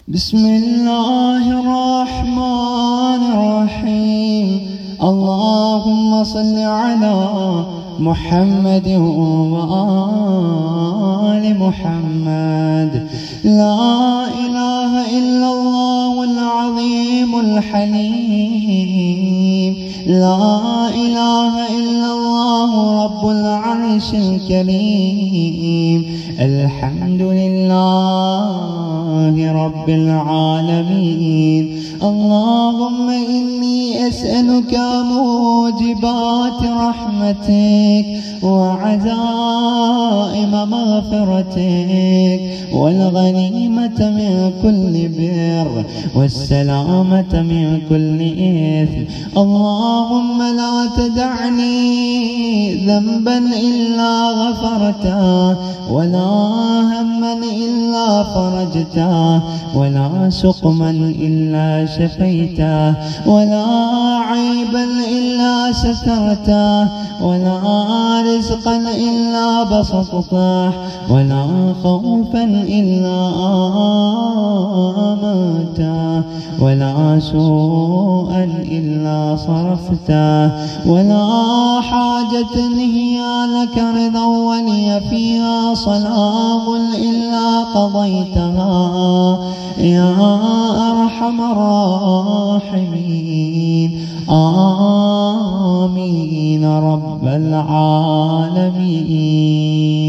بسم الله الرحمن الرحيم. اللهم صل على محمد وآل محمد. لا إله إلا الله العظيم الحليم. لا إله إلا الله رب العرش الكريم. الحمد لله رب العالمين. اللهم إني أسألك موجبات رحمتك وعزائم مغفرتك والغنيمة من كل بر والسلامة من كل إثم. اللهم لا تدعني ذنبا إلا غفرته ولا هما إلا فرجته ولا سقما إلا شفيته ولا عيبا إلا سترته ولا رزقا إلا بسطته ولا خوفا إلا آمنته ولا سوءا إلا صرفته ولا حاجة هي لك رضا ولي فيها صلاح إلا قضيتها يا أرحم الراحمين. آمين رب العالمين.